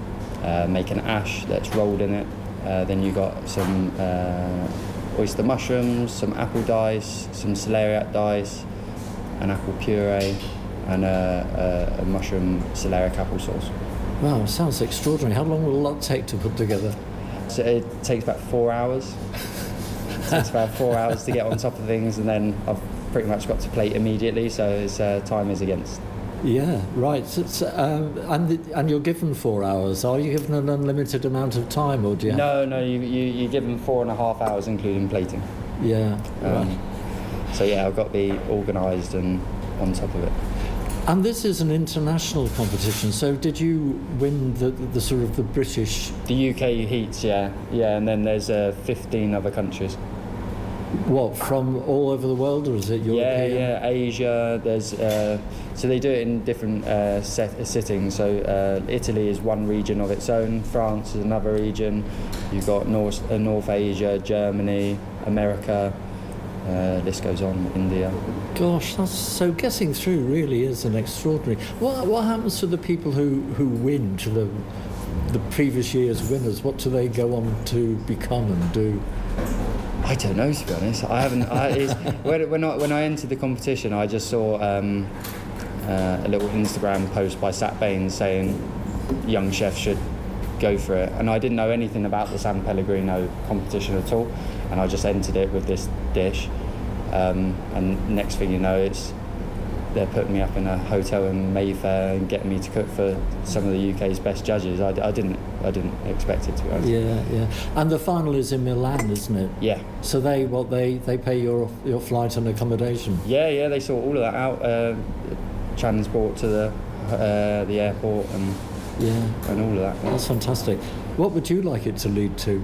uh, make an ash that's rolled in it. Uh, then you got some uh, oyster mushrooms, some apple dice, some celeriac dice, an apple puree, and a, a, a mushroom celeriac apple sauce.
Wow, sounds extraordinary. How long will that take to put together?
So it takes about four hours. It takes about four hours to get on top of things, and then I've pretty much got to plate immediately, so it's, uh, time is against.
Yeah, right. So it's, uh, and the, and you're given four hours. Are you given an unlimited amount of time, or do you?
No, no. You you you're given four and a half hours, including plating.
Yeah.
Um,
right.
So yeah, I've got to be organised and on top of it.
And this is an international competition. So did you win the, the, the sort of the British?
The U K heats, yeah, yeah, and then there's uh, fifteen other countries.
What, from all over the world, or is it European?
Yeah, yeah, Asia. There's uh, so they do it in different uh, set, sittings. So uh, Italy is one region of its own. France is another region. You've got North uh, North Asia, Germany, America. Uh, this goes on, India.
Gosh, that's, so getting through really is an extraordinary. What what happens to the people who, who win, to the the previous year's winners? What do they go on to become and do?
I don't know, to be honest. I haven't. I, it's, when, when I when I entered the competition, I just saw um, uh, a little Instagram post by Sat Baines saying young chefs should go for it, and I didn't know anything about the San Pellegrino competition at all, and I just entered it with this dish, um, and next thing you know, it's they're putting me up in a hotel in Mayfair and getting me to cook for some of the U K's best judges. I, I didn't I didn't expect it, to be honest.
Yeah, yeah. And the final is in Milan, isn't it?
Yeah.
So they what they, they pay your your flight and accommodation?
Yeah, yeah. They sort all of that out. Uh, transport to the uh, the airport and
yeah,
and all of that. Yeah.
That's fantastic. What would you like it to lead to?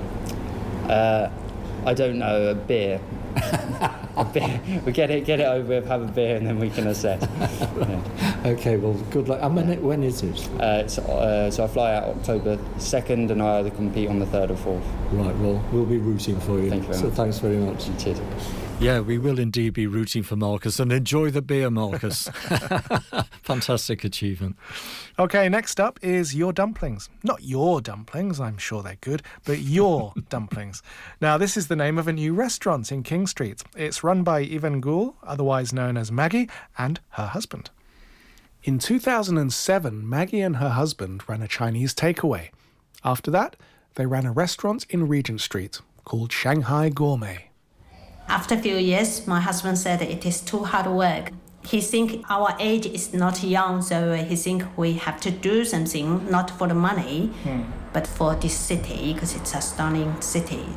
Uh, I don't know. A beer. A beer. We get it, get it over with, have a beer, and then we can assess. Yeah.
Okay, well, good luck. And when, it, when is it?
Uh, it's, uh, so I fly out October second, and I either compete on the third or fourth.
Right, well, we'll be rooting for you.
Thank you very
so
much.
Thanks very much.
Cheers.
Yeah, we will indeed be rooting for Marcus, and enjoy the beer, Marcus. Fantastic achievement.
Okay, next up is Your Dumplings. Not your dumplings, I'm sure they're good, but Your Dumplings. Now, this is the name of a new restaurant in King Street. It's run by Yvonne Gould, otherwise known as Maggie, and her husband. In two thousand seven, Maggie and her husband ran a Chinese takeaway. After that, they ran a restaurant in Regent Street called Shanghai Gourmet.
After a few years, my husband said it is too hard work. He think our age is not young, so he think we have to do something, not for the money, hmm. but for this city, because it's a stunning city.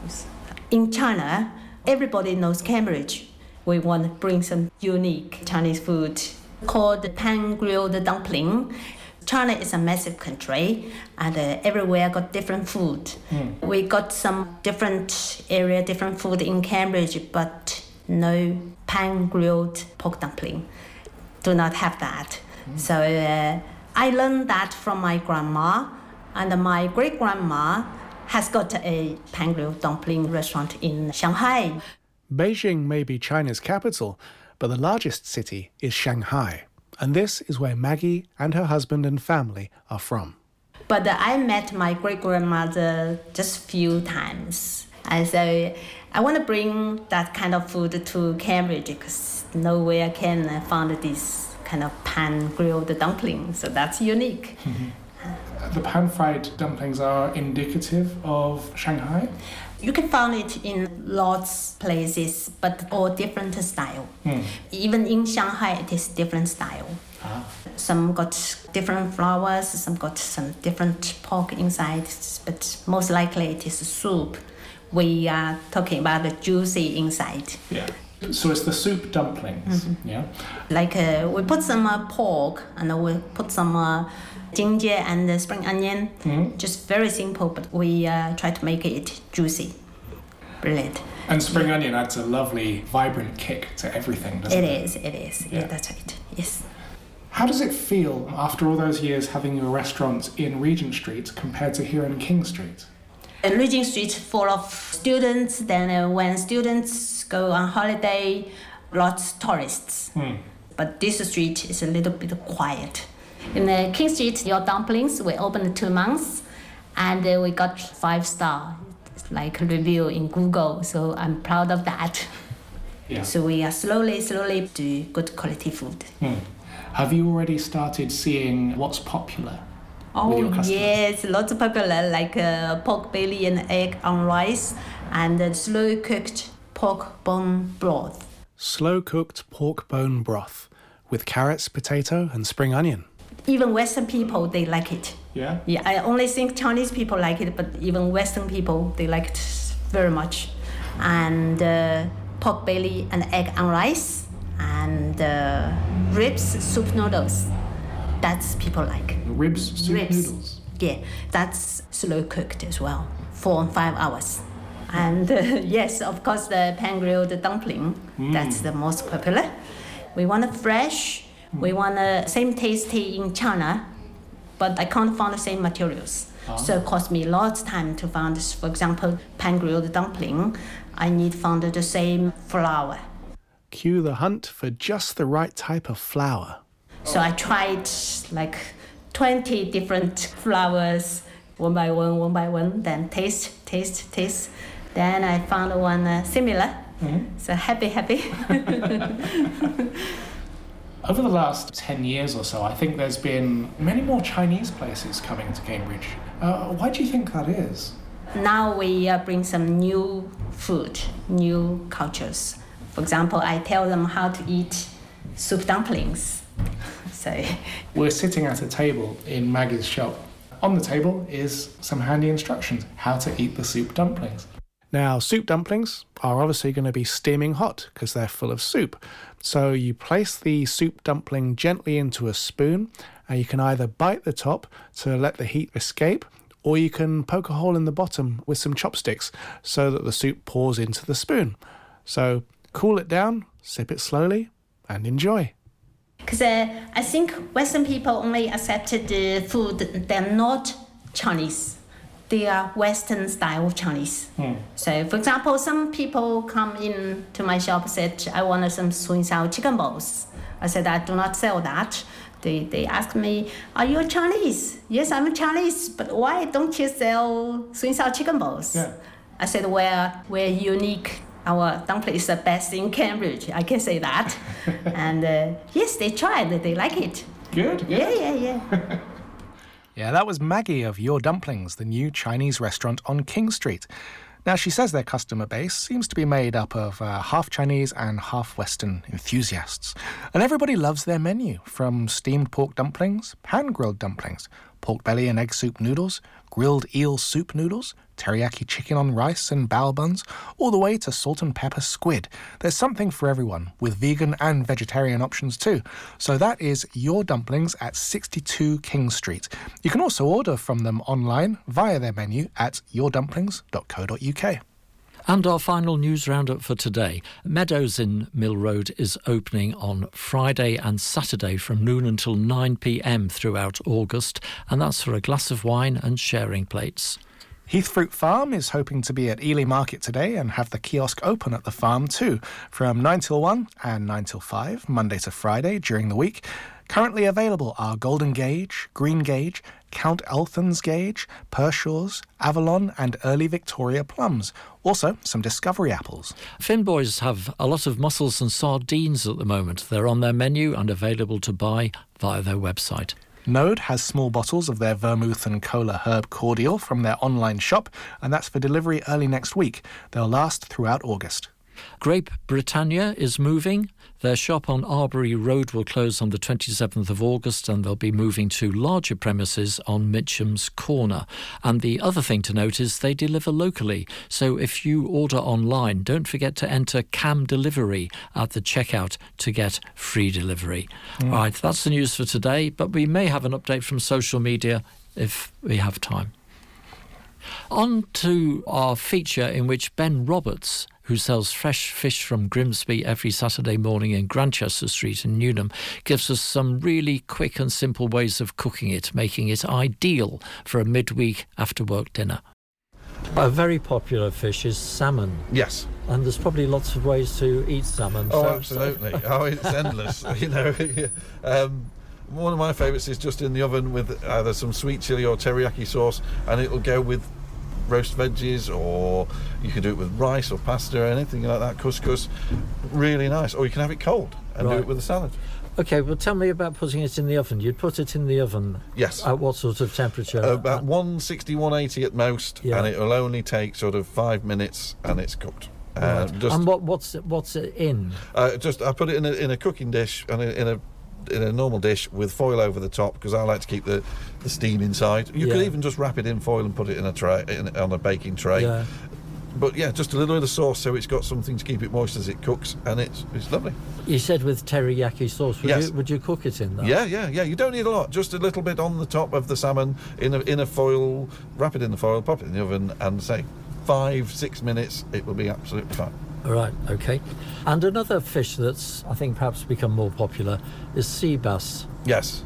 styles. In China, everybody knows Cambridge. We want to bring some unique Chinese food called pan-grilled dumpling. China is a massive country, and uh, everywhere got different food. Mm. We got some different area, different food in Cambridge, but no pan-grilled pork dumpling. Do not have that. Mm. So uh, I learned that from my grandma, and my great-grandma has got a pan-grilled dumpling restaurant in Shanghai.
Beijing may be China's capital, but the largest city is Shanghai. And this is where Maggie and her husband and family are from.
But uh, I met my great-grandmother just a few times. And so I want to bring that kind of food to Cambridge because nowhere can I find this kind of pan-grilled dumpling. So that's unique.
Mm-hmm. The pan-fried dumplings are indicative of Shanghai?
You can find it in lots of places, but all different style. Mm. Even in Shanghai, it is different style. Ah. Some got different flowers, some got some different pork inside, but most likely it is soup. We are talking about the juicy inside.
Yeah. So it's the soup dumplings, mm-hmm. yeah?
Like uh, we put some uh, pork and we put some uh, ginger and uh, spring onion. Mm-hmm. Just very simple, but we uh, try to make it juicy. Brilliant.
And spring yeah. onion adds a lovely, vibrant kick to everything, doesn't it?
It is, it is. Yeah. Yeah, that's right. Yes.
How does it feel after all those years having your restaurant in Regent Street compared to here in King Street?
Uh, Regent Street full of students. Then uh, when students go on holiday, lots of tourists. Hmm. But this street is a little bit quiet. In uh, King Street, your dumplings, we opened two months, and uh, we got five star, like review in Google. So I'm proud of that. Yeah. So we are slowly, slowly do good quality food.
Hmm. Have you already started seeing what's popular?
Oh
with your customers?
Yes, lots of popular like uh, pork belly and egg on rice, and uh, slow cooked pork bone broth.
Slow cooked pork bone broth with carrots, potato, and spring onion.
Even Western people, they like it.
Yeah?
Yeah, I only think Chinese people like it, but even Western people, they like it very much. And uh, pork belly and egg on rice, and uh, ribs, soup noodles. That's people like.
Ribs, soup ribs. noodles?
Yeah, that's slow cooked as well, four and five hours. And uh, yes, of course, the pan-grilled dumpling, mm. that's the most popular. We want it fresh. We want the same tasty in China, but I can't find the same materials. Ah. So it cost me lots of time to find, for example, pan-grilled dumpling. I need to find the same flour.
Cue the hunt for just the right type of flour.
So I tried like twenty different flours, one by one, one by one, then taste, taste, taste. Then I found one uh, similar. Mm-hmm. So happy, happy.
Over the last ten years or so, I think there's been many more Chinese places coming to Cambridge. Uh, why do you think that is?
Now we uh, bring some new food, new cultures. For example, I tell them how to eat soup dumplings. So
we're sitting at a table in Maggie's shop. On the table is some handy instructions how to eat the soup dumplings. Now, soup dumplings are obviously going to be steaming hot because they're full of soup. So you place the soup dumpling gently into a spoon, and you can either bite the top to let the heat escape, or you can poke a hole in the bottom with some chopsticks so that the soup pours into the spoon. So cool it down, sip it slowly, and enjoy.
Because uh, I think Western people only accepted the food, they're not Chinese. They are Western style Chinese. Hmm. So, for example, some people come in to my shop and said, I want some sweet and sour chicken balls. I said, I do not sell that. They, they asked me, are you Chinese? Yes, I'm Chinese, but why don't you sell sweet and sour chicken balls? Yeah. I said, well, we're unique. Our dumpling is the best in Cambridge. I can say that. And uh, yes, they tried. They like it.
Good, good.
Yeah, yeah, yeah.
Yeah, that was Maggie of Your Dumplings, the new Chinese restaurant on King Street. Now, she says their customer base seems to be made up of uh, half Chinese and half Western enthusiasts. And everybody loves their menu, from steamed pork dumplings, pan-grilled dumplings, pork belly and egg soup noodles, grilled eel soup noodles, teriyaki chicken on rice and bao buns, all the way to salt and pepper squid. There's something for everyone, with vegan and vegetarian options too. So that is Your Dumplings at sixty-two King Street. You can also order from them online via their menu at your dumplings dot co dot uk.
And our final news roundup for today. Meadows in Mill Road is opening on Friday and Saturday from noon until nine p m throughout August, and that's for a glass of wine and sharing plates.
Heathfruit Farm is hoping to be at Ely Market today and have the kiosk open at the farm too, from nine till one and nine till five, Monday to Friday during the week. Currently available are Golden Gauge, Green Gauge, Count Elthan's Gauge, Pershaw's, Avalon and Early Victoria plums. Also, some Discovery apples.
Finboys have a lot of mussels and sardines at the moment. They're on their menu and available to buy via their website.
Node has small bottles of their vermouth and cola herb cordial from their online shop, and that's for delivery early next week. They'll last throughout August.
Grape Britannia is moving. Their shop on Arbury Road will close on the twenty-seventh of August, and they'll be moving to larger premises on Mitcham's Corner. And the other thing to note is they deliver locally. So if you order online, don't forget to enter Cam Delivery at the checkout to get free delivery. Mm. Right, that's the news for today, but we may have an update from social media if we have time. On to our feature in which Ben Roberts, who sells fresh fish from Grimsby every Saturday morning in Grantchester Street in Newnham, gives us some really quick and simple ways of cooking it, making it ideal for a midweek after-work dinner. A very popular fish is salmon.
Yes.
And there's probably lots of ways to eat salmon.
Oh,
so,
absolutely.
So.
Oh, it's endless, you know. Um, one of my favourites is just in the oven with either some sweet chilli or teriyaki sauce, and it'll go with roast veggies, or you can do it with rice or pasta or anything like that, couscous. Really nice. Or you can have it cold and right. do it with a salad.
OK, well, tell me about putting it in the oven. You'd put it in the oven?
Yes.
At what sort of temperature?
Uh, about one sixty, one eighty at most, yeah. and it will only take sort of five minutes and it's cooked.
Right.
Uh, just,
and what, what's it, what's it in?
Uh, just I put it in a, in a cooking dish and in a in a normal dish with foil over the top, because I like to keep the, the steam inside. You yeah. could even just wrap it in foil and put it in a tray, in, on a baking tray.
Yeah.
But yeah, just a little bit of sauce so it's got something to keep it moist as it cooks, and it's it's lovely.
You said with teriyaki sauce. Would,
yes.
you, would you cook it in that?
Yeah, yeah, yeah. You don't need a lot. Just a little bit on the top of the salmon in a, in a foil, wrap it in the foil, pop it in the oven, and say five, six minutes, it will be absolutely fine.
All right, OK. And another fish that's, I think, perhaps become more popular is sea bass.
Yes.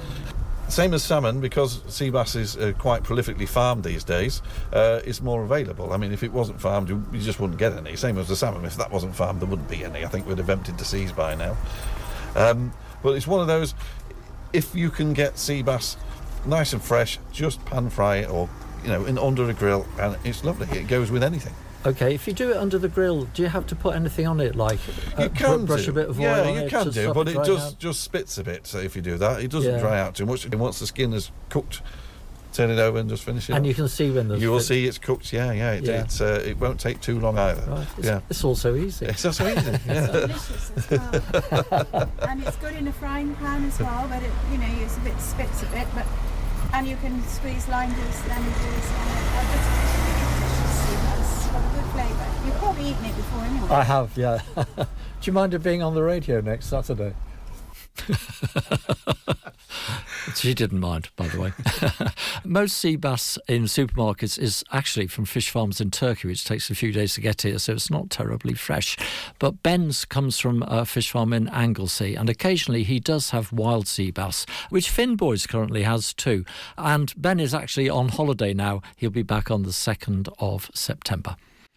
Same as salmon, because sea bass is uh, quite prolifically farmed these days, uh, it's more available. I mean, if it wasn't farmed, you, you just wouldn't get any. Same as the salmon. If that wasn't farmed, there wouldn't be any. I think we'd have emptied the seas by now. Um, but it's one of those, if you can get sea bass nice and fresh, just pan fry it, or, you know, in under a grill, and it's lovely. It goes with anything.
OK, if you do it under the grill, do you have to put anything on it, like uh,
you can
brush
do.
a bit of oil
yeah,
on
you
it?
can
to
do, but it just
out?
just spits a bit. So if you do that, it doesn't
yeah.
dry out too much. And once the skin is cooked, turn it over and just finish it.
And
off.
you can see when the
you will see it's cooked. Yeah, yeah. It,
yeah.
It's uh, it won't take too long either.
Right. It's,
yeah,
it's also easy.
It's also easy.
It's delicious as well, and it's good in a frying pan as well. But it, you know, it's a bit spits a bit, but and you can squeeze lime juice, lemon juice on it. Uh, it's really delicious. It's got a good flavour. You've probably eaten it before anyway.
I have, yeah. Do you mind it being on the radio next Saturday? She didn't mind, by the way. Most sea bass in supermarkets is actually from fish farms in Turkey, which takes a few days to get here, so it's not terribly fresh. But Ben's comes from a fish farm in Anglesey, and occasionally he does have wild sea bass, which Finboys currently has too. And Ben is actually on holiday now. He'll be back on the second of September.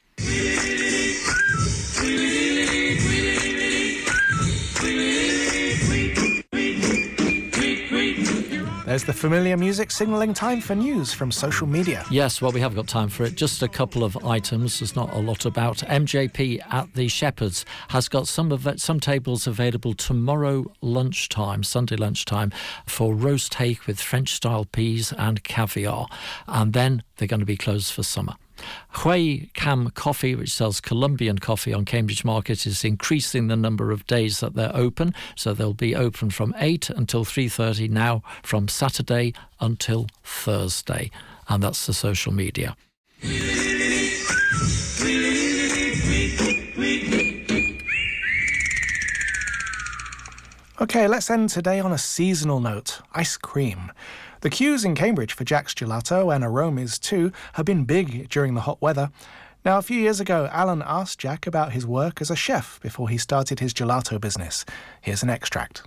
There's the familiar music signalling time for news from social media.
Yes, well, we have got time for it. Just a couple of items. There's not a lot about. M J P at the Shepherds has got some of it, some tables available tomorrow lunchtime, Sunday lunchtime, for roast hake with French-style peas and caviar. And then they're going to be closed for summer. Hui Cam Coffee, which sells Colombian coffee on Cambridge Market, is increasing the number of days that they're open. So they'll be open from eight until three thirty now, from Saturday until Thursday. And that's the social media.
OK, let's end today on a seasonal note. Ice cream. The queues in Cambridge for Jack's Gelato and Aromies too have been big during the hot weather. Now, a few years ago, Alan asked Jack about his work as a chef before he started his gelato business. Here's an extract.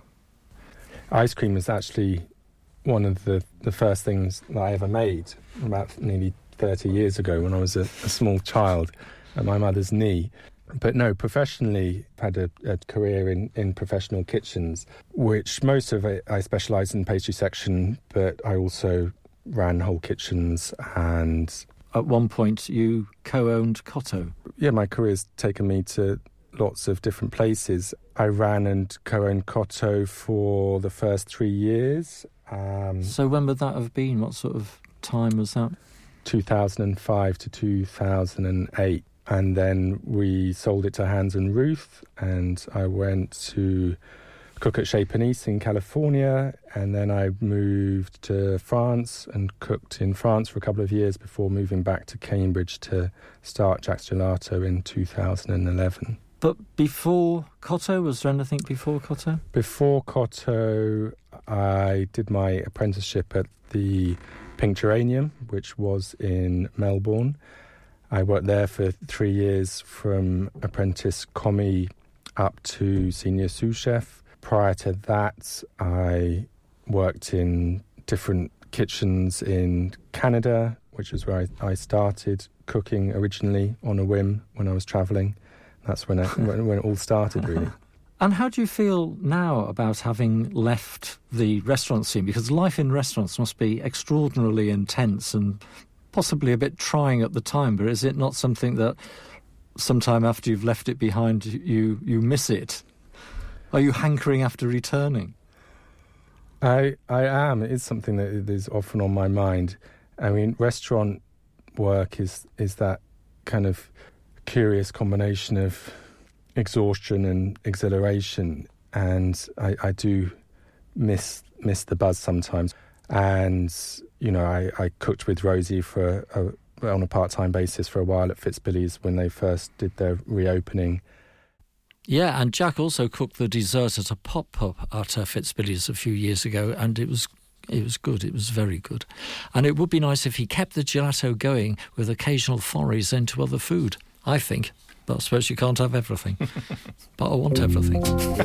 Ice cream was actually one of the, the first things that I ever made about nearly thirty years ago when I was a, a small child at my mother's knee. But no, professionally, I've had a, a career in, in professional kitchens, which most of it I specialised in the pastry section, but I also ran whole kitchens. And
at one point you co-owned Cotto.
Yeah, my career's taken me to lots of different places. I ran and co-owned Cotto for the first three years. Um,
so when would that have been? What sort of time was that?
two thousand five to two thousand eight. And then we sold it to Hans and Ruth, and I went to cook at Chez Panisse in California, and then I moved to France and cooked in France for a couple of years before moving back to Cambridge to start Jack's Gelato in two thousand eleven.
But before Cotto, was there anything before Cotto?
Before Cotto, I did my apprenticeship at the Pink Geranium, which was in Melbourne. I worked there for three years from apprentice commis up to senior sous chef. Prior to that, I worked in different kitchens in Canada, which is where I, I started cooking originally on a whim when I was travelling. That's when, I, when, when it all started, really.
And how do you feel now about having left the restaurant scene? Because life in restaurants must be extraordinarily intense and possibly a bit trying at the time, but is it not something that sometime after you've left it behind, you, you miss it? Are you hankering after returning?
I I am. It is something that is often on my mind. I mean, restaurant work is, is that kind of curious combination of exhaustion and exhilaration, and I, I do miss miss the buzz sometimes. And you know, I, I cooked with Rosie for a, on a part-time basis for a while at Fitzbilly's when they first did their reopening.
Yeah, and Jack also cooked the dessert at a pop-up at uh, Fitzbilly's a few years ago, and it was it was good. It was very good. And it would be nice if he kept the gelato going with occasional forays into other food, I think. But I suppose you can't have everything. But I want everything.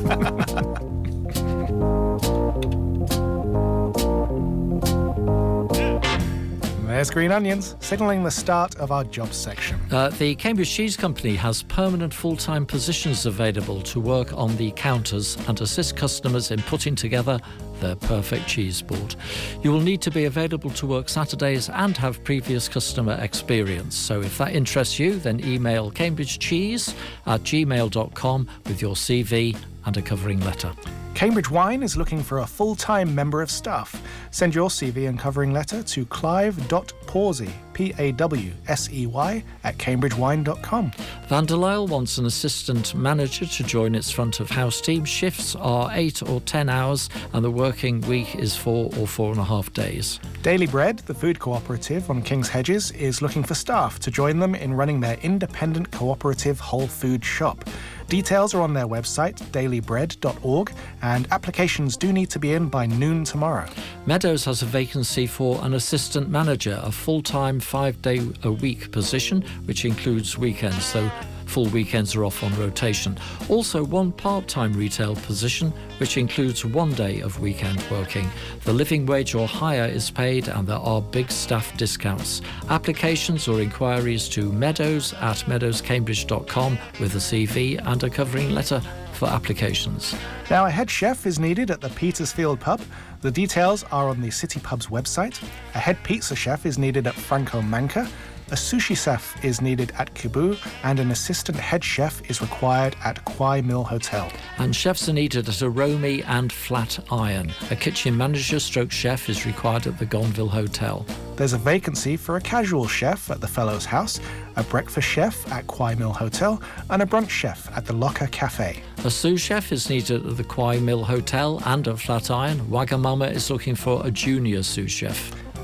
There's Green Onions, signalling the start of our jobs section.
Uh, the Cambridge Cheese Company has permanent full-time positions available to work on the counters and assist customers in putting together their perfect cheese board. You will need to be available to work Saturdays and have previous customer experience. So if that interests you, then email cambridgecheese at gmail dot com with your C V and a covering letter.
Cambridge Wine is looking for a full-time member of staff. Send your C V and covering letter to clive dot pawsey, P A W S E Y, at cambridge wine dot com.
Van der Lyle wants an assistant manager to join its front-of-house team. Shifts are eight or ten hours, and the working week is four or four and a half days.
Daily Bread, the food cooperative on King's Hedges, is looking for staff to join them in running their independent cooperative whole food shop. Details are on their website, daily bread dot org, and applications do need to be in by noon tomorrow.
Meadows has a vacancy for an assistant manager, a full-time five-day-a-week position, which includes weekends, so full weekends are off on rotation. Also, one part-time retail position, which includes one day of weekend working. The living wage or higher is paid, and there are big staff discounts. Applications or inquiries to meadows at meadows cambridge dot com with a C V and a covering letter for applications.
Now, a head chef is needed at the Petersfield pub. The details are on the City Pub's website. A head pizza chef is needed at Franco Manca. A sushi chef is needed at Cebu, and an assistant head chef is required at Kwai Mill Hotel.
And chefs are needed at Aromi and Flatiron. A kitchen manager stroke chef is required at the Gonville Hotel.
There's a vacancy for a casual chef at the Fellows House, a breakfast chef at Kwai Mill Hotel, and a brunch chef at the Locker Cafe.
A sous chef is needed at the Kwai Mill Hotel and at Flatiron. Wagamama is looking for a junior sous chef.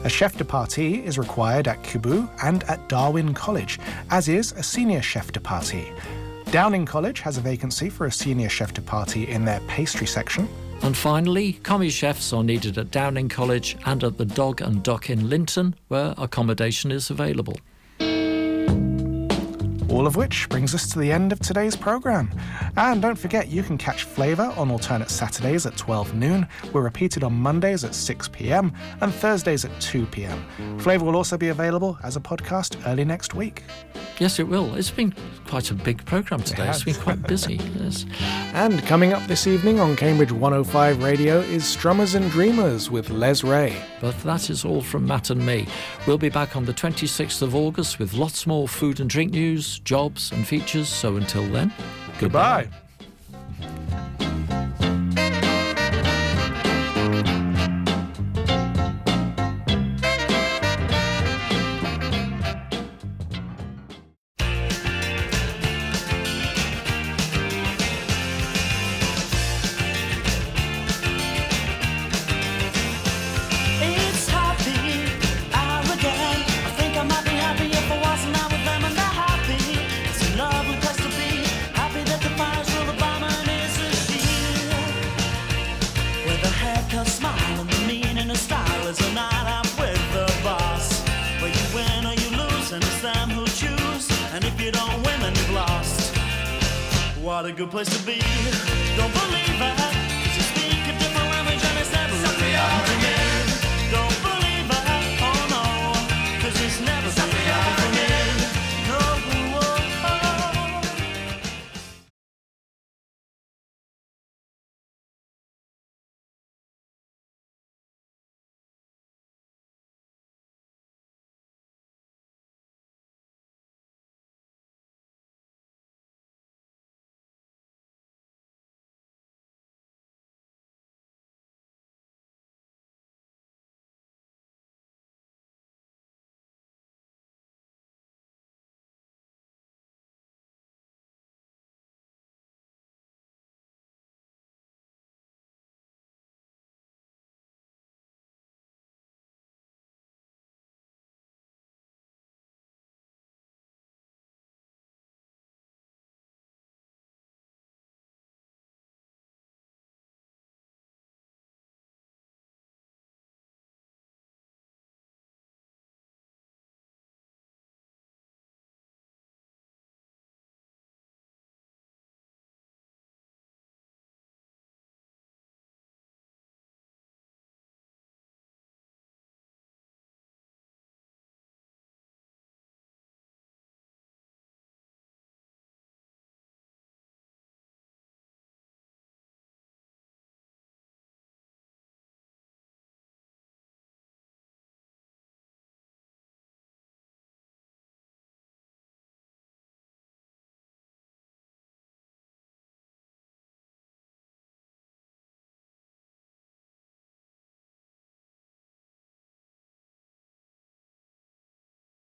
A chef de partie is required at Kebu and at Darwin College, as is a senior chef de partie. Downing College has a vacancy for a senior chef de partie in their pastry section.
And finally, commis chefs are needed at Downing College and at the Dog and Duck in Linton, where accommodation is available.
All of which brings us to the end of today's programme. And don't forget, you can catch Flavour on alternate Saturdays at twelve noon. We're repeated on Mondays at six p.m. and Thursdays at two p.m. Flavour will also be available as a podcast early next week.
Yes, it will. It's been quite a big programme today. It it's been quite busy. Yes.
And coming up this evening on Cambridge one oh five Radio is Strummers and Dreamers with Les Ray.
But that is all from Matt and me. We'll be back on the twenty-sixth of August with lots more food and drink news, jobs and features. So until then, goodbye.
Goodbye.
It's happy hour again. I think I might be happy if I wasn't out with them and they're happy. It's a lovely place to be. Happy that the fire's full of bomb and is a shield. With a haircut, smile, and the meaning of style is a night out with the boss. Where you win or you lose, and it's them who choose. And if you don't win, then you've lost. What a good place to be. Don't believe it, 'cause you speak a different language and it's never really